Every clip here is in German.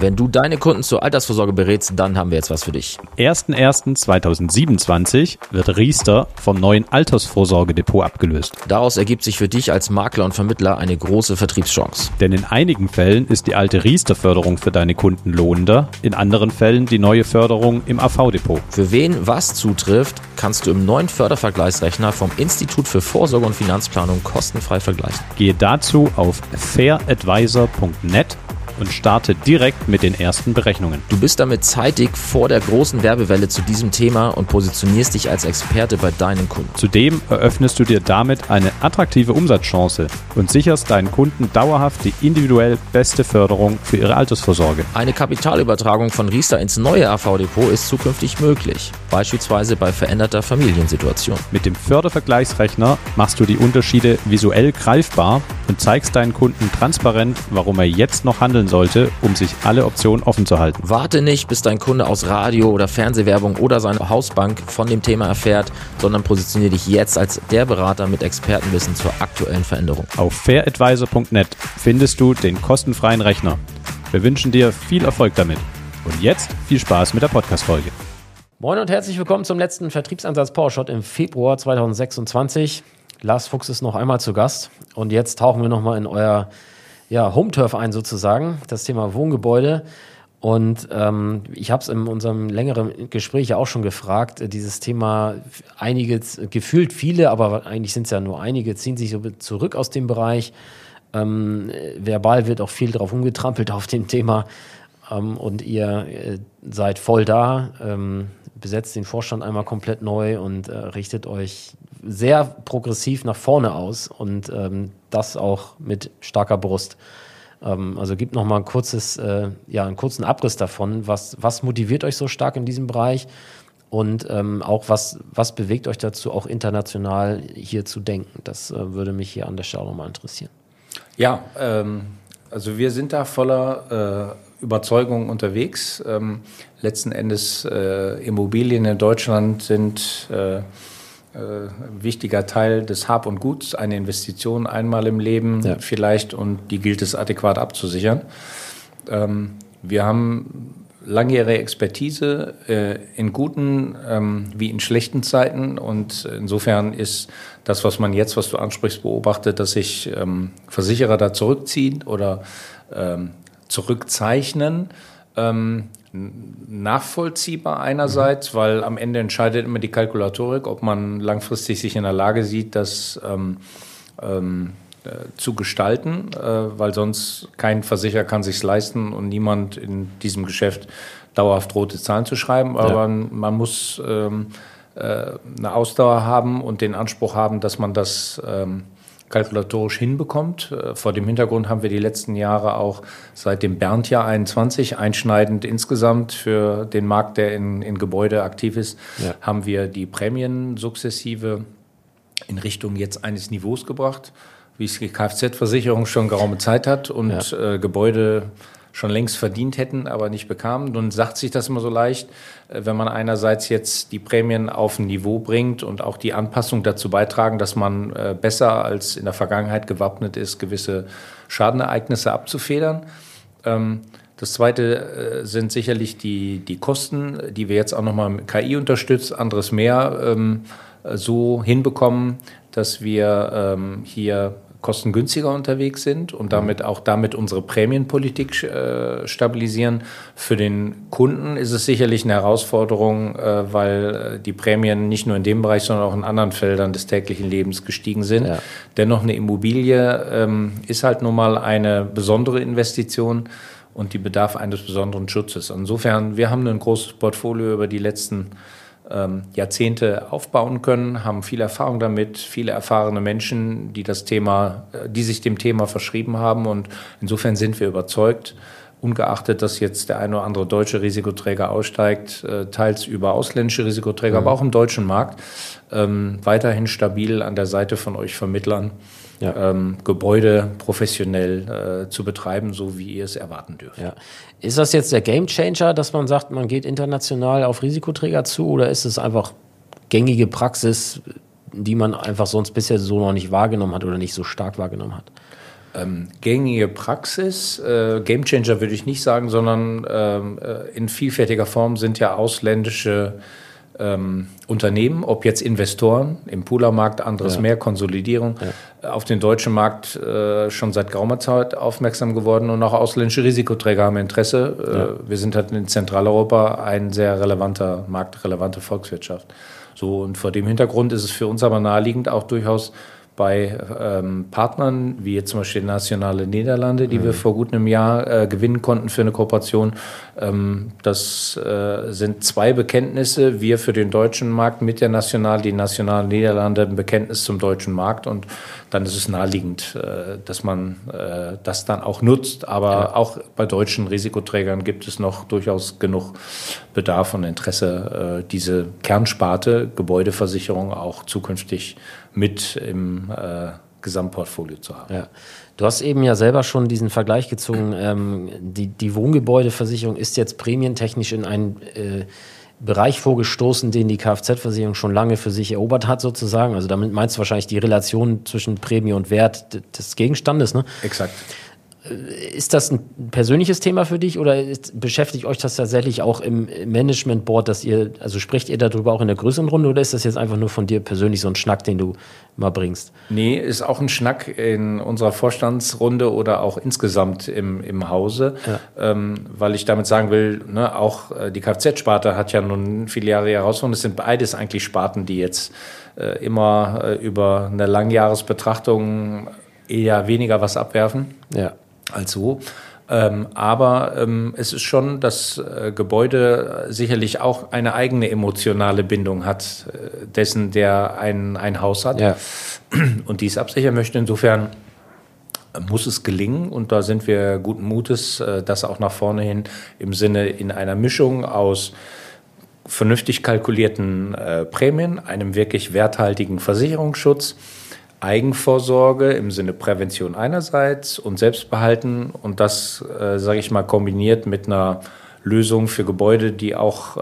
Wenn du deine Kunden zur Altersvorsorge berätst, dann haben wir jetzt was für dich. Am 01.01.2027 wird Riester vom neuen Altersvorsorgedepot abgelöst. Daraus ergibt sich für dich als Makler und Vermittler eine große Vertriebschance. Denn in einigen Fällen ist die alte Riester-Förderung für deine Kunden lohnender, in anderen Fällen die neue Förderung im AV-Depot. Für wen was zutrifft, kannst du im neuen Fördervergleichsrechner vom Institut für Vorsorge und Finanzplanung kostenfrei vergleichen. Gehe dazu auf fairadvisor.net und starte direkt mit den ersten Berechnungen. Du bist damit zeitig vor der großen Werbewelle zu diesem Thema und positionierst dich als Experte bei deinen Kunden. Zudem eröffnest du dir damit eine attraktive Umsatzchance und sicherst deinen Kunden dauerhaft die individuell beste Förderung für ihre Altersvorsorge. Eine Kapitalübertragung von Riester ins neue AV-Depot ist zukünftig möglich, beispielsweise bei veränderter Familiensituation. Mit dem Fördervergleichsrechner machst du die Unterschiede visuell greifbar und zeigst deinen Kunden transparent, warum er jetzt noch handeln sollte, um sich alle Optionen offen zu halten. Warte nicht, bis dein Kunde aus Radio- oder Fernsehwerbung oder seine Hausbank von dem Thema erfährt, sondern positioniere dich jetzt als der Berater mit Expertenwissen zur aktuellen Veränderung. Auf fairadvisor.net findest du den kostenfreien Rechner. Wir wünschen dir viel Erfolg damit. Und jetzt viel Spaß mit der Podcast-Folge. Moin und herzlich willkommen zum letzten Vertriebsansatz PowerShot im Februar 2026. Lars Fuchs ist noch einmal zu Gast und jetzt tauchen wir nochmal in euer Home-Turf ein sozusagen, das Thema Wohngebäude. Und ich habe es in unserem längeren Gespräch ja auch schon gefragt, dieses Thema, gefühlt viele, aber eigentlich sind es ja nur einige, ziehen sich so zurück aus dem Bereich. Verbal wird auch viel drauf umgetrampelt auf dem Thema. Und ihr seid voll da, besetzt den Vorstand einmal komplett neu und richtet euch sehr progressiv nach vorne aus und das auch mit starker Brust. Also gibt noch mal einen kurzen Abriss davon, was motiviert euch so stark in diesem Bereich und auch was bewegt euch dazu, auch international hier zu denken. Das würde mich hier an der Stelle nochmal interessieren. Ja, also wir sind da voller Überzeugung unterwegs. Letzten Endes Immobilien in Deutschland sind wichtiger Teil des Hab und Guts, eine Investition einmal im Leben vielleicht und die gilt es adäquat abzusichern. Wir haben langjährige Expertise in guten wie in schlechten Zeiten und insofern ist das, was du ansprichst, beobachtet, dass sich Versicherer da zurückziehen oder zurückzeichnen. Nachvollziehbar einerseits, weil am Ende entscheidet immer die Kalkulatorik, ob man langfristig sich in der Lage sieht, das zu gestalten, weil sonst kein Versicherer kann sich's leisten und niemand in diesem Geschäft dauerhaft rote Zahlen zu schreiben. Aber man muss eine Ausdauer haben und den Anspruch haben, dass man das kalkulatorisch hinbekommt. Vor dem Hintergrund haben wir die letzten Jahre auch seit dem Bernd-Jahr 21 einschneidend insgesamt für den Markt, der in Gebäude aktiv ist, haben wir die Prämien sukzessive in Richtung jetzt eines Niveaus gebracht, wie es die Kfz-Versicherung schon geraume Zeit hat und Gebäude schon längst verdient hätten, aber nicht bekamen. Nun sagt sich das immer so leicht, wenn man einerseits jetzt die Prämien auf ein Niveau bringt und auch die Anpassung dazu beitragen, dass man besser als in der Vergangenheit gewappnet ist, gewisse Schadenereignisse abzufedern. Das Zweite sind sicherlich die Kosten, die wir jetzt auch nochmal mit KI unterstützt, anderes mehr so hinbekommen, dass wir hier kostengünstiger unterwegs sind und damit unsere Prämienpolitik stabilisieren. Für den Kunden ist es sicherlich eine Herausforderung, weil die Prämien nicht nur in dem Bereich, sondern auch in anderen Feldern des täglichen Lebens gestiegen sind. Ja. Dennoch eine Immobilie ist halt nun mal eine besondere Investition und die bedarf eines besonderen Schutzes. Insofern, wir haben ein großes Portfolio über die letzten Jahrzehnte aufbauen können, haben viel Erfahrung damit, viele erfahrene Menschen, die sich dem Thema verschrieben haben und insofern sind wir überzeugt, ungeachtet, dass jetzt der eine oder andere deutsche Risikoträger aussteigt, teils über ausländische Risikoträger, aber auch im deutschen Markt, weiterhin stabil an der Seite von euch Vermittlern, Gebäude professionell zu betreiben, so wie ihr es erwarten dürft. Ja. Ist das jetzt der Gamechanger, dass man sagt, man geht international auf Risikoträger zu, oder ist es einfach gängige Praxis, die man einfach sonst bisher so noch nicht wahrgenommen hat oder nicht so stark wahrgenommen hat? Gängige Praxis, Gamechanger würde ich nicht sagen, sondern in vielfältiger Form sind ja ausländische Unternehmen, ob jetzt Investoren im Poolermarkt, anderes mehr, Konsolidierung, auf den deutschen Markt schon seit geraumer Zeit aufmerksam geworden und auch ausländische Risikoträger haben Interesse. Wir sind halt in Zentraleuropa ein sehr relevanter Markt, relevante Volkswirtschaft. So, und vor dem Hintergrund ist es für uns aber naheliegend, auch durchaus bei Partnern, wie jetzt zum Beispiel die Nationale Niederlande, die wir vor gut einem Jahr gewinnen konnten für eine Kooperation. Das sind 2 Bekenntnisse. Wir für den deutschen Markt mit der die Nationale Niederlande ein Bekenntnis zum deutschen Markt. Und dann ist es naheliegend, dass man das dann auch nutzt. Aber auch bei deutschen Risikoträgern gibt es noch durchaus genug Bedarf und Interesse, diese Kernsparte Gebäudeversicherung auch zukünftig mit im Gesamtportfolio zu haben. Ja. Du hast eben ja selber schon diesen Vergleich gezogen. Die Wohngebäudeversicherung ist jetzt prämientechnisch in einen Bereich vorgestoßen, den die Kfz-Versicherung schon lange für sich erobert hat, sozusagen. Also damit meinst du wahrscheinlich die Relation zwischen Prämie und Wert des Gegenstandes, ne? Exakt. Ist das ein persönliches Thema für dich oder beschäftigt euch das tatsächlich auch im Management Board, also sprecht ihr darüber auch in der größeren Runde oder ist das jetzt einfach nur von dir persönlich so ein Schnack, den du mal bringst? Nee, ist auch ein Schnack in unserer Vorstandsrunde oder auch insgesamt im Hause, weil ich damit sagen will, ne, auch die Kfz-Sparte hat ja nun viele Jahre Herausforderungen. Es sind beides eigentlich Sparten, die jetzt immer über eine Langjahresbetrachtung eher weniger was abwerfen. Ja. Als so. Aber es ist schon, dass Gebäude sicherlich auch eine eigene emotionale Bindung hat, dessen, der ein Haus hat und dies absichern möchte. Insofern muss es gelingen und da sind wir guten Mutes, das auch nach vorne hin im Sinne in einer Mischung aus vernünftig kalkulierten Prämien, einem wirklich werthaltigen Versicherungsschutz, Eigenvorsorge im Sinne Prävention einerseits und Selbstbehalten und das, sage ich mal, kombiniert mit einer Lösung für Gebäude, die auch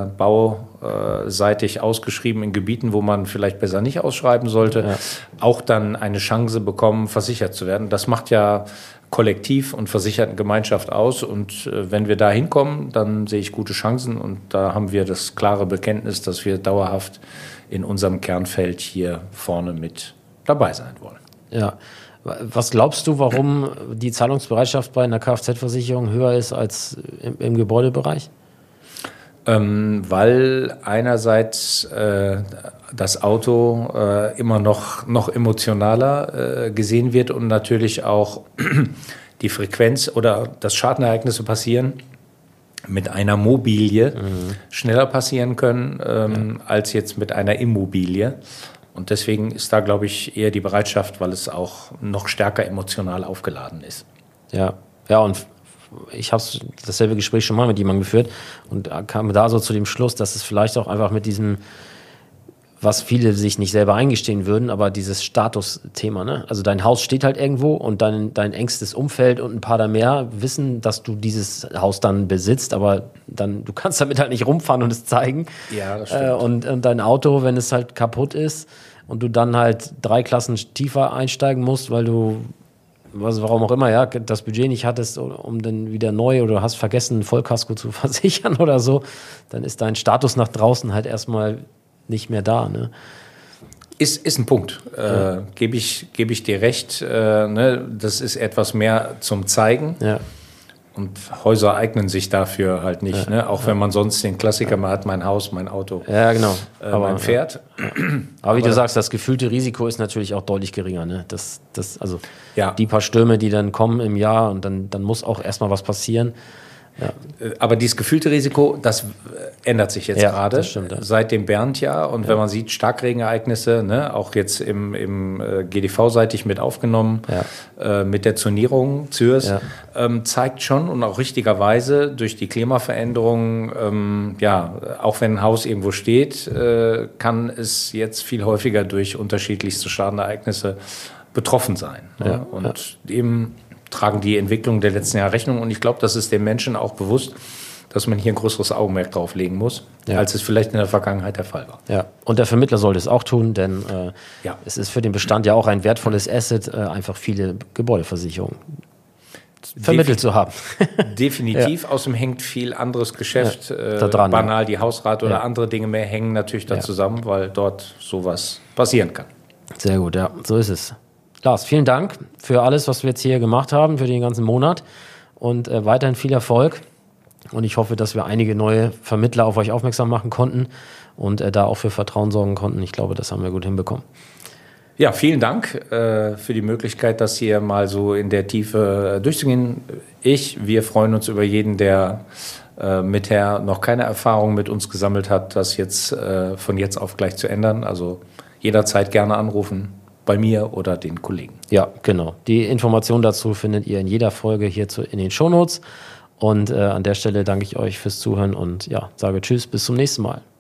bauseitig ausgeschrieben in Gebieten, wo man vielleicht besser nicht ausschreiben sollte, auch dann eine Chance bekommen, versichert zu werden. Das macht ja Kollektiv und Versichertengemeinschaft aus und wenn wir da hinkommen, dann sehe ich gute Chancen und da haben wir das klare Bekenntnis, dass wir dauerhaft in unserem Kernfeld hier vorne mit dabei sein wollen. Ja. Was glaubst du, warum die Zahlungsbereitschaft bei einer Kfz-Versicherung höher ist als im Gebäudebereich? Weil einerseits das Auto immer noch emotionaler gesehen wird und natürlich auch die Frequenz oder dass Schadenereignisse passieren mit einer Mobilie schneller passieren können als jetzt mit einer Immobilie. Und deswegen ist da, glaube ich, eher die Bereitschaft, weil es auch noch stärker emotional aufgeladen ist. Ja, und ich habe dasselbe Gespräch schon mal mit jemandem geführt und kam da so zu dem Schluss, dass es vielleicht auch einfach mit diesem, was viele sich nicht selber eingestehen würden, aber dieses Statusthema, ne? Also dein Haus steht halt irgendwo und dein engstes Umfeld und ein paar da mehr wissen, dass du dieses Haus dann besitzt, aber dann, du kannst damit halt nicht rumfahren und es zeigen. Ja, das stimmt. Und dein Auto, wenn es halt kaputt ist und du dann halt 3 Klassen tiefer einsteigen musst, weil du, warum auch immer, das Budget nicht hattest, um dann wieder neu oder hast vergessen, ein Vollkasko zu versichern oder so, dann ist dein Status nach draußen halt erstmal nicht mehr da, ne? Ist ein Punkt. Gebe ich dir recht. Ne? Das ist etwas mehr zum Zeigen. Ja. Und Häuser eignen sich dafür halt nicht. Ne? Auch wenn man sonst den Klassiker mal hat, mein Haus, mein Auto, genau. Mein Pferd. Aber wie du sagst, das gefühlte Risiko ist natürlich auch deutlich geringer. Ne? Die paar Stürme, die dann kommen im Jahr und dann muss auch erstmal was passieren. Ja. Aber dieses gefühlte Risiko, das ändert sich jetzt gerade das stimmt, seit dem Bernd-Jahr. Und wenn man sieht, Starkregenereignisse, ne, auch jetzt im GDV-seitig mit aufgenommen, mit der Zonierung, Zürs, zeigt schon und auch richtigerweise durch die Klimaveränderungen, auch wenn ein Haus irgendwo steht, kann es jetzt viel häufiger durch unterschiedlichste Schadenereignisse betroffen sein. Ne? Und dem tragen die Entwicklung der letzten Jahre Rechnung. Und ich glaube, das ist den Menschen auch bewusst, dass man hier ein größeres Augenmerk drauf legen muss, Ja. als es vielleicht in der Vergangenheit der Fall war. Ja, und der Vermittler sollte es auch tun, denn Ja. es ist für den Bestand ja auch ein wertvolles Asset, einfach viele Gebäudeversicherungen vermittelt zu haben. Definitiv. Außerdem hängt viel anderes Geschäft, da dran, banal die Hausrat oder Ja. andere Dinge mehr, hängen natürlich da Ja. zusammen, weil dort sowas passieren kann. Sehr gut, ja, so ist es. Lars, vielen Dank für alles, was wir jetzt hier gemacht haben, für den ganzen Monat und weiterhin viel Erfolg. Und ich hoffe, dass wir einige neue Vermittler auf euch aufmerksam machen konnten und da auch für Vertrauen sorgen konnten. Ich glaube, das haben wir gut hinbekommen. Ja, vielen Dank für die Möglichkeit, das hier mal so in der Tiefe durchzugehen. Wir freuen uns über jeden, der mither noch keine Erfahrung mit uns gesammelt hat, das jetzt von jetzt auf gleich zu ändern. Also jederzeit gerne anrufen, bei mir oder den Kollegen. Ja, genau. Die Informationen dazu findet ihr in jeder Folge hier in den Shownotes. Und an der Stelle danke ich euch fürs Zuhören und ja, sage Tschüss, bis zum nächsten Mal.